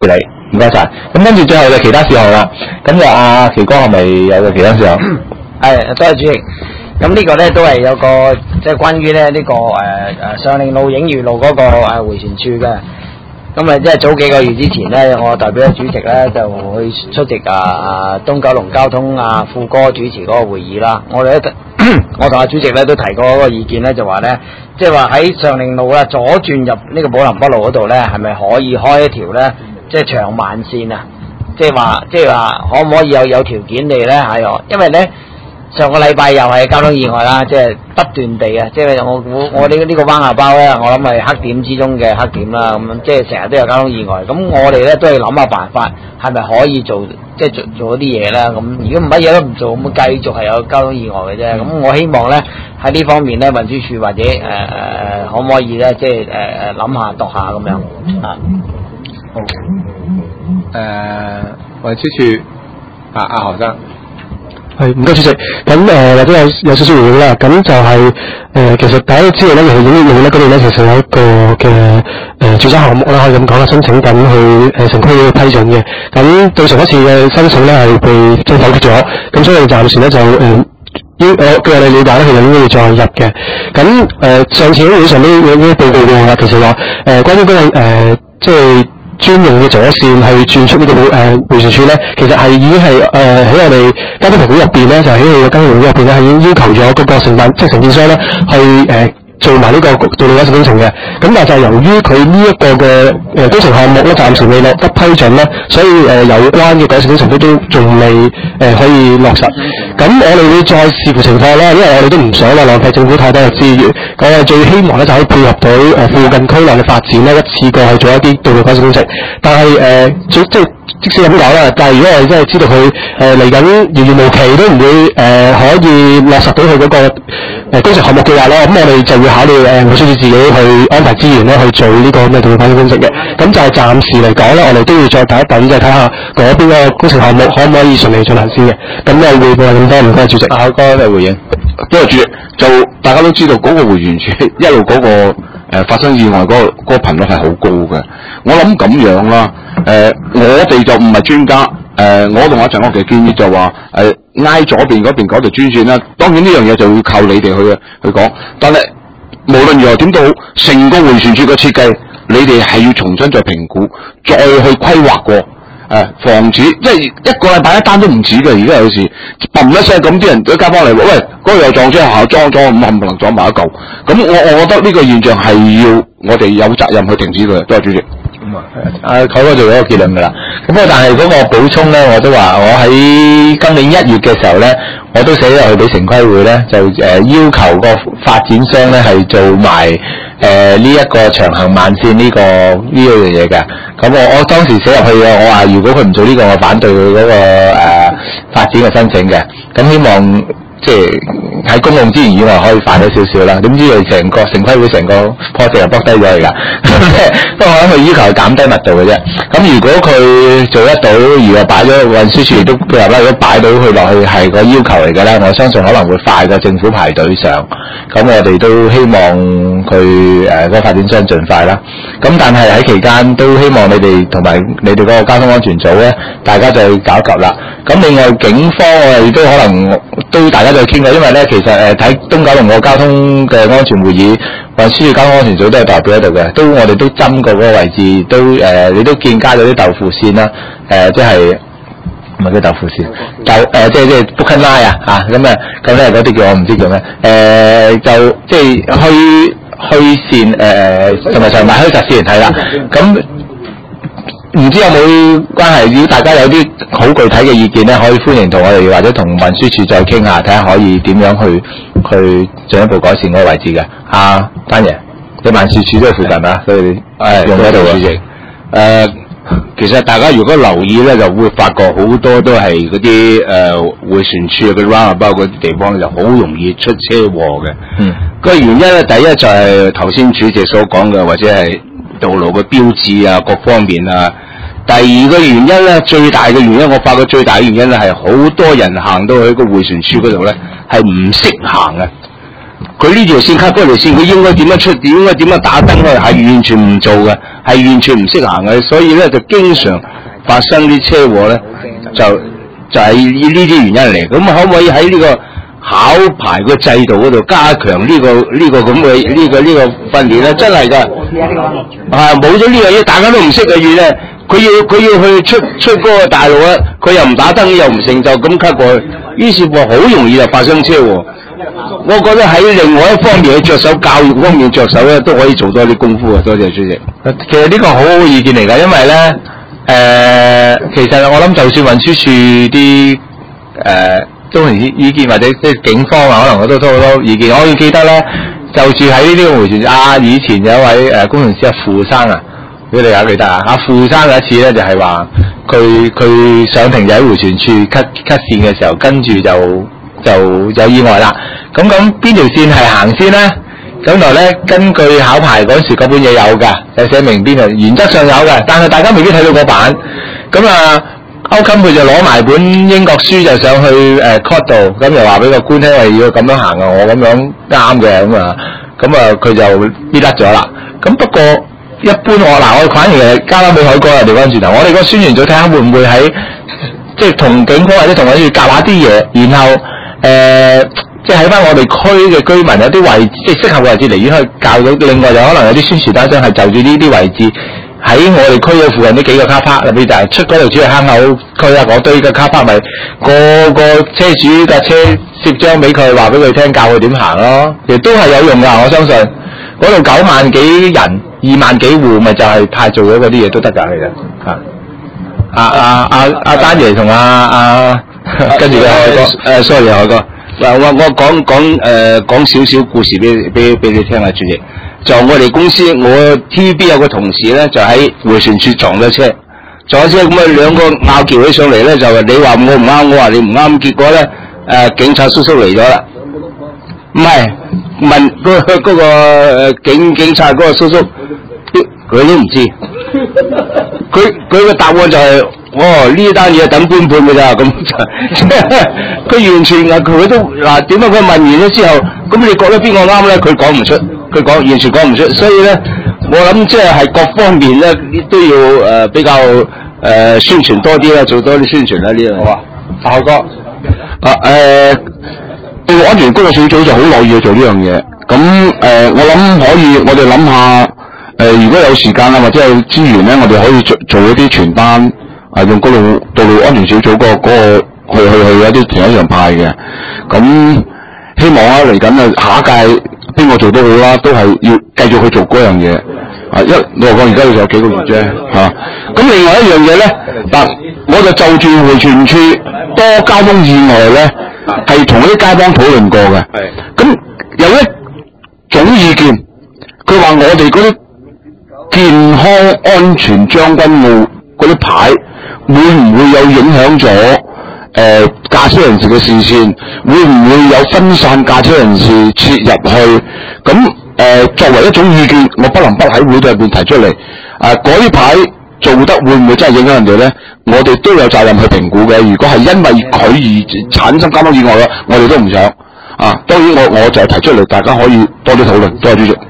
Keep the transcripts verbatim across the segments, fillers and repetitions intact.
謝你，唔該晒。咁跟住最後就其他事項啦。咁就阿奇哥係咪有個其他事項？ 係，多謝主席。咁呢個咧都係有個即係關於咧呢個誒誒上寧路映魚路嗰個誒迴旋處嘅。咁啊，即係早幾個月之前咧，我代表主席咧就去出席啊東九龍交通啊副哥主持嗰個會議啦。我哋咧，我同阿主席咧都提過嗰個意見咧，就話咧，即係話喺上寧路啊左轉入呢個寶林北路嗰度咧，係咪可以開一條咧，即係長慢線啊？即係話，即係話，可唔可以有有條件地咧？係哦，因為咧。上個禮拜又係交通意外啦，即係不斷地啊！即係我估我哋呢個彎下包咧，我諗係黑點之中嘅黑點啦。咁樣即係成日都有交通意外。咁我哋咧都係諗下辦法，係咪可以做即係做做一啲嘢咧？咁如果唔乜嘢都唔做，咁繼續係有交通意外嘅啫。咁我希望咧喺呢方面咧，運輸署或者誒誒、呃、可唔可以咧，即係誒誒諗下度下咁樣啊？ 好。誒，運輸署啊，阿何生。 係唔該主席，咁誒、呃、或者有有少少回應啦，咁就係、是、誒、呃、其實大家都知道咧，映魚路咧嗰度咧其實有一個嘅誒住宅項目啦，可以咁講啦，申請緊去誒城規會批准嘅，咁對上一次嘅申請咧係被即係否決咗，咁所以暫時咧就誒應我據我哋了解咧，其實應該要再入嘅，咁誒、呃、上次喺會上都有啲報告過啦，其實話誒、呃、關於嗰、那個誒、呃、即係。專用嘅左線去轉出呢、這個誒迴旋處咧，其實係已經係誒喺我哋交通評估入邊咧，就喺佢嘅交通評估入邊咧，係已經要求咗嗰個承辦即係承建商咧去誒。呃做埋呢個道路改善工程嘅，咁但係就係由於佢呢一個嘅誒工程項目咧，暫時未落得批准咧，所以誒、呃、有關嘅改善工程都都仲未誒可以落實。咁我哋會再視乎情況啦，因為我哋都唔想話浪費政府太多嘅資源。咁我最希望咧就可以配合到誒、呃、附近區內嘅發展咧，一次過去做一啲道路改善工程。但係誒、呃、即即即使咁講啦，但係如果我哋真係知道佢誒嚟緊遙遙無期都唔會誒、呃、可以落實到佢嗰個誒工程項目嘅話咧，咁我哋就會考慮誒，我需要自己去安排資源咧去做呢個咩道路改善工程嘅。咁就係暫時嚟講咧，我哋都要再等一等，就睇下嗰邊個工程項目可唔可以順利進行先嘅。咁我匯報係咁多，唔該主席。 阿哥嘅回應， 因為主席就大家都知道嗰個迴旋處一路嗰、嗰個誒、呃、發生意外嗰、嗰個嗰、嗰個頻率係好高嘅。我諗咁樣啦，誒、呃、我哋就唔係專家。誒、呃，我同阿陳國奇建議就話，誒、呃，挨左邊嗰邊嗰條專線啦。當然呢樣嘢就要靠你哋去去講。但係無論如何點都好，成個迴旋處嘅設計，你哋係要重新再評估，再去規劃過。誒、呃，防止即係一個禮拜一單都唔止嘅。而家有時砰一聲咁，啲人都加翻嚟，喂，嗰、那個又撞車，下裝裝咁冚唪唥撞埋一嚿。咁我我覺得呢個現象係要我哋有責任去停止佢。多謝主席。 咁啊，阿凱哥做咗個結論噶啦。咁啊，但係嗰個補充咧，我都話我喺今年一月嘅時候咧，我都寫咗去俾城規會咧，就誒、呃、要求個發展商咧係做埋誒呢一個長行慢線呢、這個呢樣嘢嘅。咁我我當時寫入去嘅，我話如果佢唔做呢、這個，我反對佢嗰、那個誒、呃、發展嘅申請嘅。咁希望。即係喺公共資源以外可以快咗少少啦，點知佢成個城規會成個 project 又 block 低咗嚟㗎，不過我諗佢要求係減低密度嘅啫。咁如果佢做得到，如果擺咗運輸署亦都配合啦，如果擺到佢落去係個要求嚟嘅咧，我相信可能會快過政府排隊上。咁我哋都希望佢誒嗰個發展商盡快啦。咁但係喺期間都希望你哋同埋你哋嗰個交通安全組咧，大家就搞及啦。咁另外警方我哋都可能都大家就傾過，因為咧其實誒睇東九龍個交通嘅安全會議，運輸署交通安全組都係代表喺度嘅，都我哋都針過嗰個位置，都誒、呃、你都見加咗啲豆腐線啦，誒、呃、即係唔係叫豆腐線，豆誒、呃、即係即係 Booking Line 啊嚇，咁啊咁咧嗰啲叫我唔知叫咩，誒、呃、就即係虛虛線誒同埋長埋虛實線係啦，咁。唔知有冇關係？如果大家有啲好具體嘅意見咧，可以歡迎同我哋或者同運輸署再傾下，睇下可以點樣去去進一步改善嗰個位置嘅。啊，丹爺，你運輸署都係附近啊，所以誒用喺度主席。 誒，其實大家如果留意咧，就會發覺好多都係嗰啲誒迴旋處嘅 roundabout 嗰啲地方就好容易出車禍嘅。嗯。個原因咧，第一就係頭先主席所講嘅，或者係道路嘅標誌啊，各方面啊。第二個原因咧，最大嘅原因，我發覺最大嘅原因咧，係好多人行到去個迴旋處嗰度咧，係唔識行嘅。 佢呢條線 cut 嗰條線，佢應該點樣出，應該點樣打燈咧，係完全唔做嘅，係完全唔識行嘅，所以咧就經常發生啲車禍咧，就就係呢啲原因嚟。咁可唔可以喺呢個考牌個制度嗰度加強呢、這個呢、這個咁嘅呢個呢、這個訓練咧？真係㗎，啊冇咗呢樣嘢，大家都唔識嘅嘢咧，佢要佢要去出出嗰個大路咧，佢又唔打燈又唔成就咁 cut 過去，於是乎好容易就發生車禍。我覺得喺另外一方面去着手教育方面着手咧，都可以做多啲功夫啊！多謝主席。 其實呢個好好意見嚟㗎，因為咧誒、呃，其實我諗就算運輸署啲誒中聯意見或者即係警方啊，可能我都都好多意見。我記得咧，就住喺呢啲回旋啊，以前有一位誒、呃、工程師阿傅生啊，如果你大家記得啊，阿傅生有一次咧就係話佢佢上庭就喺回旋處 cut cut 線嘅時候，跟住就。就有意外啦，咁咁邊條線係行先咧？咁就咧根據考牌嗰時嗰本嘢有㗎，就寫明邊條，原則上有嘅，但係大家未必睇到個版。咁啊，歐襟佢就攞埋本英國書就上去誒 court 度，咁就話俾個官聽話要咁樣行啊，我咁樣啱嘅咁啊，咁啊佢就搣甩咗啦。咁不過一般我嗱我反而交翻俾海哥啊，調翻轉頭，我哋個宣傳組睇下會唔會喺即係同警方或者同我哋夾下啲嘢，然後。誒、呃，即係喺翻我哋區嘅居民有啲位置，即係適合嘅位置，離遠去教到。另外就可能有啲宣傳單張係就住呢啲位置，喺我哋區嘅附近呢幾個卡帕，特別就係出嗰條主要坑口區啊，嗰堆嘅卡帕咪個個車主架車攝張俾佢，話俾佢聽，教佢點行咯。其實都係有用㗎，我相信。嗰度九萬幾人，二萬幾戶，咪就係派做咗嗰啲嘢都得㗎，其實嚇。阿阿阿阿丹爺同阿阿。跟住嘅海哥，誒 sorry 海哥，嗱我我講講誒講少少故事俾俾俾你聽啊，主席。就我哋公司，我 T V B 有個同事咧，就喺迴旋處撞咗車，撞咗車咁啊兩個拗撬起上嚟咧，就你話我唔啱，我話你唔啱，結果咧誒、呃、警察叔叔嚟咗啦，唔係問嗰、嗰個、嗰個警警察嗰個叔叔，佢都唔知，佢佢個答案就係、是。哦，呢單嘢等官判㗎咋，咁佢完全啊，佢都嗱點解佢問完咗之後，咁你覺得邊個啱咧？佢講唔出，佢講完全講唔出，所以咧，我諗即係係各方面咧都要誒、呃、比較誒、呃、宣傳多啲啦，做多啲宣傳啦呢樣。好啊，阿海哥，啊誒，道路安全工作小組就好樂意去做呢樣嘢。咁誒、呃，我諗可以，我哋諗下誒、呃，如果有時間啊或者有資源咧，我哋可以做做一啲傳單。啊！用嗰度道路安全小組嗰、那個嗰、那個去去去一啲停車場派嘅，咁希望啊嚟緊啊下一屆邊個做都好啦，都係要繼續去做嗰樣嘢。啊，一我講而家仲有幾個月啫嚇。咁、啊、另外一樣嘢咧，嗱，我就就住迴旋處多交通意外咧，係同啲街坊討論過嘅。係。咁有一種意見，佢話我哋嗰啲健康安全將軍澳嗰啲牌。會唔會有影響咗誒駕車人士嘅視線？會唔會有分散駕車人士切入去？咁誒、呃、作為一種意見，我不能不喺會度入邊提出嚟。啊，嗰啲牌做得會唔會真係影響人哋咧？我哋都有責任去評估嘅。如果係因為佢而產生交通意外嘅，我哋都唔想。啊，當然我我就係提出嚟，大家可以多啲討論。多謝主席。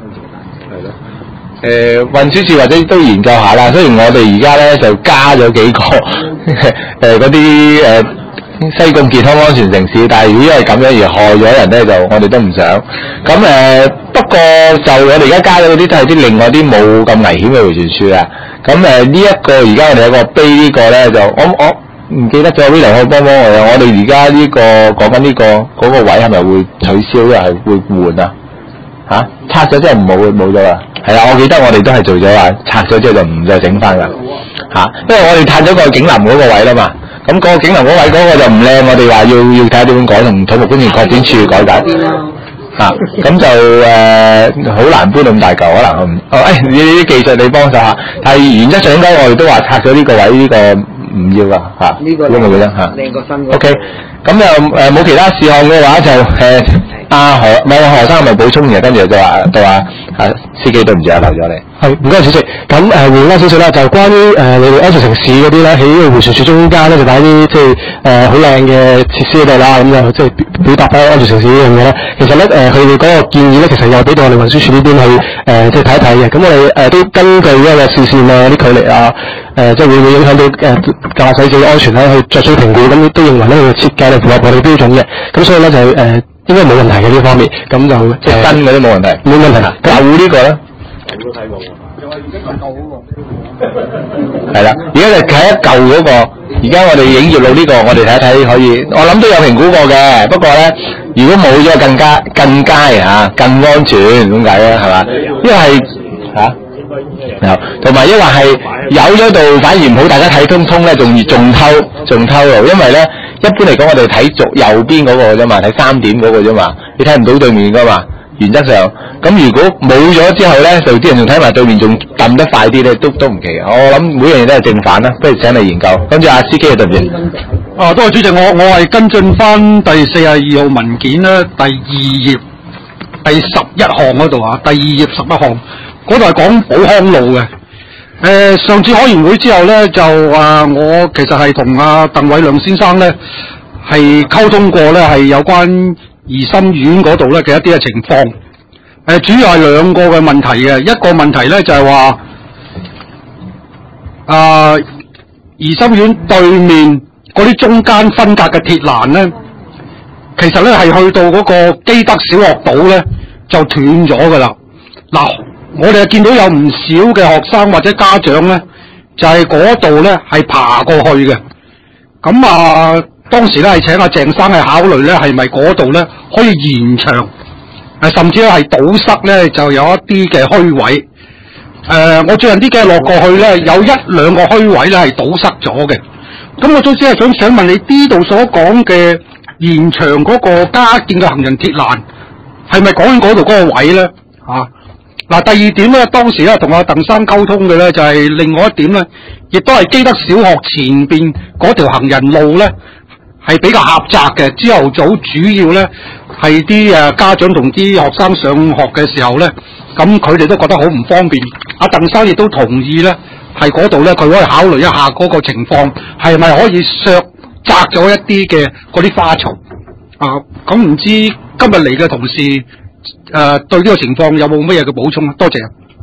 誒、呃、運輸署或者都研究下啦，雖然我哋而家咧就加咗幾個誒嗰啲誒西貢健康安全城市，但係如果因為咁樣而害咗人咧，就我哋都唔想。咁誒、呃、不過就我哋而家加咗嗰啲都係啲另外啲冇咁危險嘅迴旋處啊。咁誒呢一個而家我哋有個碑呢個咧就我我唔記得咗 William 可以幫幫我啊。我哋而家呢個講緊呢個嗰、嗰個位係咪會取消，又係會換啊？嚇、啊、拆咗之後唔冇冇咗啦。係啊，我記得我哋都係做咗話拆咗之後就唔再整翻噶嚇，因為我哋拆咗個景林嗰個位啦嘛，咁、那、嗰個景林嗰位嗰個就唔靚，我哋話要要睇下點樣改，同土木工程拓展處改解嚇，咁、啊、就誒好、呃、難搬咁大嚿，可能哦誒呢啲技術你幫手下，但係原則上應該我哋都話拆咗呢個位呢、這個唔要噶嚇，呢、這個靚靚過新嘅。O K，咁又誒冇其他事項嘅話就誒。阿、啊、何咪何生咪補充嘅，跟住就話就話啊司機對唔住啊，留咗你。 係，唔該主席。咁誒回應翻少少啦，就關於誒、呃、你哋安全城市嗰啲咧，喺呢個迴旋處中間咧就擺啲即係誒好靚嘅設施喺度啦，咁就即係表達翻安全城市呢樣嘢咧。其實咧誒佢哋嗰個建議咧，其實又俾到我哋運輸署呢邊去誒即係睇一睇嘅。咁我哋誒、呃、都根據呢個視線啊、啲距離啊，誒、呃、即係會唔會影響到誒駕駛者嘅安全咧，去作出評估。咁都認為呢個設計係符合我哋標準嘅。咁所以咧就誒、呃、應該冇問題嘅呢方面。咁就即係新嗰啲冇問題， 冇問題。 舊呢個咧？ 我都睇過喎，又係而家咁舊嗰個。 係啦，而家就睇一舊嗰個，而家我哋影業路呢個，我哋睇一睇可以，我諗都有評估過嘅。不過咧，如果冇咗更加更佳啊，更安全點解咧？係嘛？因為係嚇有，同埋因為係有咗度反而唔好，大家睇通通咧，仲仲偷仲偷路，因為咧一般嚟講，我哋睇左右邊嗰個啫嘛，睇三點嗰個啫嘛，你睇唔到對面噶嘛。原則上，咁如果冇咗之後咧，就啲人仲睇埋對面，仲揼得快啲咧，都都唔奇。我諗每樣嘢都係正反啦，不如請你研究。跟住阿司機對唔對？ 啊，多謝主席，我我係跟進翻第四十二號文件咧，第二頁第十一項嗰度啊，第二頁十一項嗰度係講寶康路嘅。誒、呃，上次開完會之後咧，就啊，我其實係同阿鄧偉亮先生咧係溝通過咧，係有關怡心苑嗰度咧嘅一啲嘅情況，誒、呃、主要係兩個嘅問題嘅，一個問題咧就係話，啊怡心苑對面嗰啲中間分隔嘅鐵欄咧，其實咧係去到嗰個基德小學島咧就斷咗噶啦。嗱，我哋見到有唔少嘅學生或者家長咧，就係嗰度咧係爬過去嘅，咁啊。當時咧係請阿鄭生去考慮咧，係咪嗰度咧可以延長？誒，甚至咧係堵塞咧，就有一啲嘅虛位。誒、呃，我最近啲嘅落過去咧，有一兩個虛位咧係堵塞咗嘅。咁我總之係想想問你，呢度所講嘅延長嗰個加建嘅行人鐵欄，係咪講緊嗰度嗰個位咧？啊，嗱，第二點咧，當時咧同阿鄧生溝通嘅咧，就係、是、另外一點咧，亦都係基德小學前邊嗰條行人路咧。係比較狹窄嘅，朝頭早主要咧係啲誒家長同啲學生上學嘅時候咧，咁佢哋都覺得好唔方便。阿鄧生亦都同意咧，係嗰度咧佢可以考慮一下嗰個情況，係咪可以削窄咗一啲嘅嗰啲花槽啊？咁唔知今日嚟嘅同事誒、呃、對呢個情況有冇乜嘢嘅補充啊？多謝。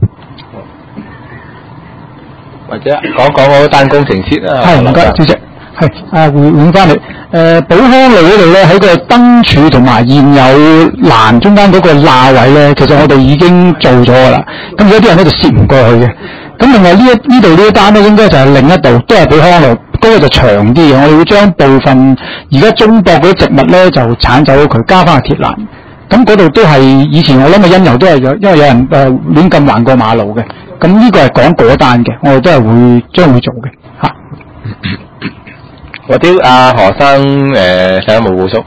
或者講講嗰單工程先啦。 係，唔該，主席。係啊，回換翻嚟。誒、呃，寶康路嗰度咧，喺個燈柱同埋現有欄中間嗰個罅位咧，其實我哋已經做咗噶啦。咁有啲人咧就攝唔過去嘅。咁另外呢一呢度呢一單咧，應該就係另一度，都係寶康路，嗰、那個就長啲嘅。我哋會將部分而家中駁嗰啲植物咧就剷走佢，加翻個鐵欄。咁嗰度都係以前我諗嘅因由都係有，因為有人誒、呃、亂咁橫過馬路嘅。咁呢個係講嗰單嘅，我哋都係會將會做嘅嚇。 或者阿何生誒睇下冇補充。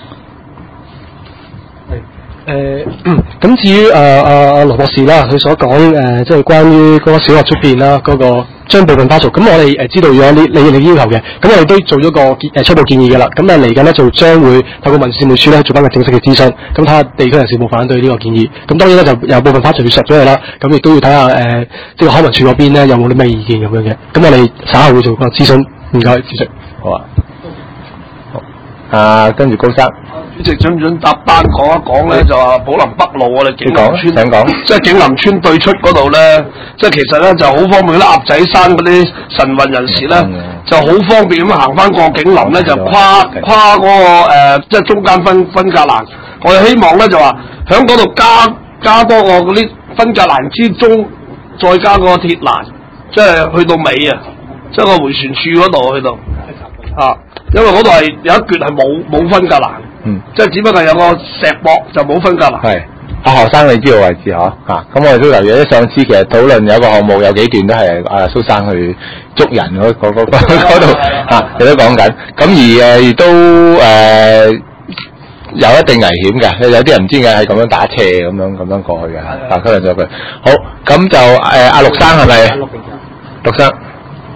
係誒，咁、呃、至於誒阿阿羅博士啦，佢所講誒、呃，即係關於嗰個小學出邊啦，嗰、那個將部分花槽，咁我哋誒、呃、知道咗你你你要求嘅，咁我哋都做咗個誒、呃、初步建議嘅啦。咁啊嚟緊咧就將會透過民事務處咧做翻個正式嘅諮詢，咁睇下地區人士有冇反對呢個建議。咁當然咧就有部分花槽要削咗佢啦，咁亦都要睇下誒，即係康文署嗰邊咧有冇啲咩意見咁樣嘅。咁我哋稍後會做個諮詢。唔該，主席。 好啊。好。啊，跟住高生。 主席，準唔準搭單講一講咧？就話寶林北路我哋景林村， 請講。 即係景林村對出嗰度咧，即係其實咧就好方便啲鴨仔山嗰啲晨運人士咧，嗯、就好方便咁行翻過景林咧，就跨跨嗰、那個、呃、即係中間分分隔欄。我哋希望咧就話喺嗰度加加多個嗰啲分隔欄之中，再加個鐵欄，即係去到尾啊！即係個迴旋處嗰度去到啊，因為嗰度係有一橛係冇冇分隔欄，嗯，即係只不過有個石壆就冇分隔欄。係， 阿何生你知道位置嗬？嚇、啊，咁我哋都留意。上次其實討論有個項目有幾段都係阿蘇生去捉人嗰嗰嗰嗰度嚇，你都講緊。咁而誒亦都誒、呃、有一定危險嘅，有啲人唔知點解係咁樣打斜咁樣咁樣過去嘅嚇，打吸引咗佢。好，咁就誒阿陸生係咪？陸生。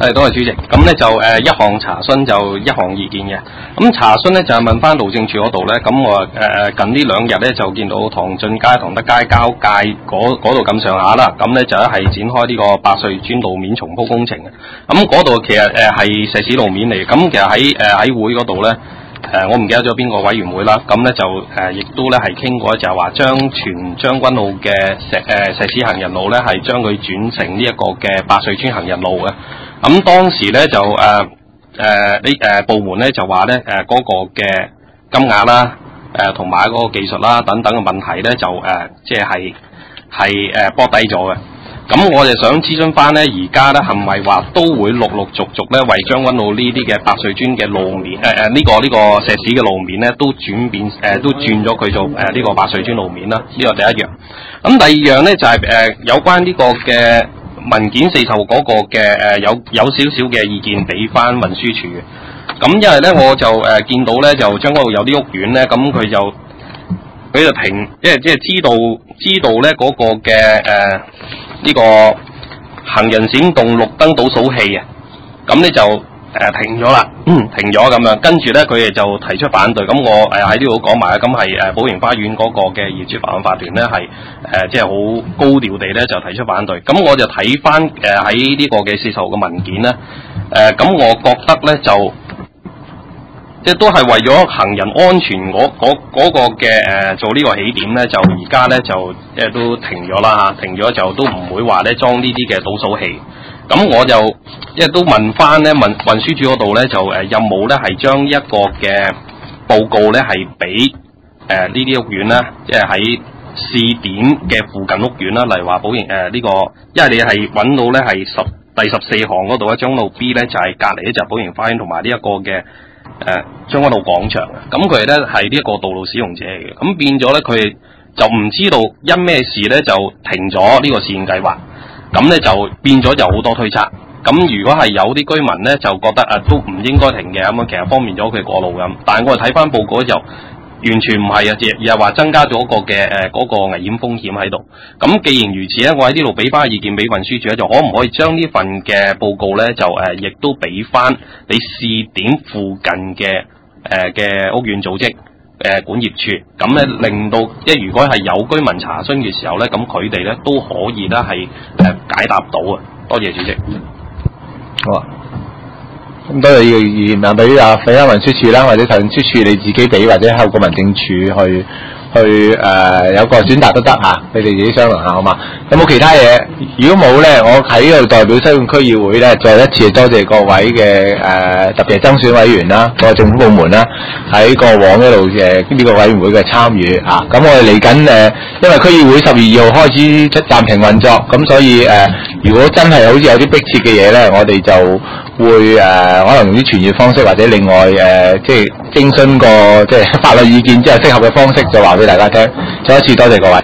係，多謝主席。咁咧就誒、呃、一項查詢就一項意見嘅。咁查詢咧就係、是、問翻路政署嗰度咧，咁我誒、呃、近呢兩日咧就見到唐俊街、唐德街交界嗰度咁上下啦。咁咧就係展開呢個百歲村路面重鋪工程嘅。咁嗰度其實誒係石屎路面嚟嘅。咁其實喺誒喺會嗰度咧。誒、呃，我唔記得咗邊個委員會啦，咁咧就誒，亦、呃、都咧係傾過，就係話將全將軍澳嘅石誒、呃、石屎行人路咧，係將佢轉成呢一個嘅百歲村行人路嘅。咁、嗯、當時咧就誒誒呢誒部門咧就話咧誒嗰個嘅金額啦，誒同埋嗰個技術啦等等嘅問題咧就誒即係係誒撥低咗嘅。咁我就想諮詢翻咧，而家咧係咪話都會陸陸續續咧為將軍澳呢啲嘅百歲村嘅路面誒誒呢個呢、呢個石屎嘅路面咧都轉變誒、呃、都轉咗佢做誒呢、呃呢個百歲村路面啦？呢個第一樣。咁第二樣咧就係、是、誒、呃、有關呢個嘅文件四售嗰個嘅誒、呃、有有少少嘅意見俾翻運輸署嘅。咁因為咧我就誒、呃、見到咧就將軍澳有啲屋苑咧，咁佢就佢就停，即係即係知道知道咧嗰、那個嘅誒。呃呢個行人閃動綠燈倒數器啊，咁咧就誒、呃、停咗啦，停咗咁樣，跟住咧佢哋就提出反對，咁我誒喺呢度講埋啦，咁係誒寶盈花園嗰個嘅業主法案法團咧係誒即係好高調地咧就提出反對，咁我就睇翻誒喺呢個嘅四十號嘅文件咧，誒、呃、咁我覺得咧就。即係都係為咗行人安全嗰嗰嗰個嘅誒、呃、做呢個起點咧，就而家咧就即係都停咗啦嚇，停咗就都唔會話咧裝呢啲嘅倒數器。咁我就即係都問翻咧問運輸署嗰度咧就誒、呃、有冇咧係將一個嘅報告咧係俾誒呢啲屋苑啦，即係喺試點嘅附近屋苑啦，例如話寶盈誒呢個，因為你係揾到咧係十第十四行嗰度一張路 B 咧就係隔離咧就寶盈花園同埋呢一個嘅。誒將軍澳廣場啊，咁佢哋咧係呢一個道路使用者嚟嘅，咁變咗咧佢哋就唔知道因咩事咧就停咗呢個試驗計劃，咁咧就變咗就好多推測。咁如果係有啲居民咧就覺得啊都唔應該停嘅，咁樣其實方便咗佢過路咁。但係我哋睇翻報告咧就完全唔係啊，而係話增加咗個嘅誒嗰個危險風險喺度。咁既然如此咧，我喺呢度俾翻意見俾運輸署咧，就可唔可以將呢份嘅報告咧就誒亦、呃、都俾翻你試點附近嘅誒嘅屋苑組織誒、呃、管業處，咁咧令到即係如果係有居民查詢嘅時候咧，咁佢哋咧都可以咧係誒解答到啊。多謝主席。 好啊。咁多謝呢個意見啊，俾啊俾翻運輸署啦，或者運輸署你自己俾，或者透過民政處去去誒、呃、有個選擇都得嚇，你哋自己商量下好嘛？有冇其他嘢？如果冇咧，我喺度代表西貢區議會咧，再一次多謝各位嘅誒、呃、特別係爭選委員啦，各個政府部門啦，喺過往一路嘅呢個委員會嘅參與啊。咁我哋嚟緊誒，因為區議會十月二號開始暫停運作，咁所以誒、呃，如果真係好似有啲迫切嘅嘢咧，我哋就會誒、呃、可能用啲傳閱方式，或者另外誒、呃、即係徵詢個即係法律意見之後適合嘅方式，就話俾大家聽。再一次多謝各位。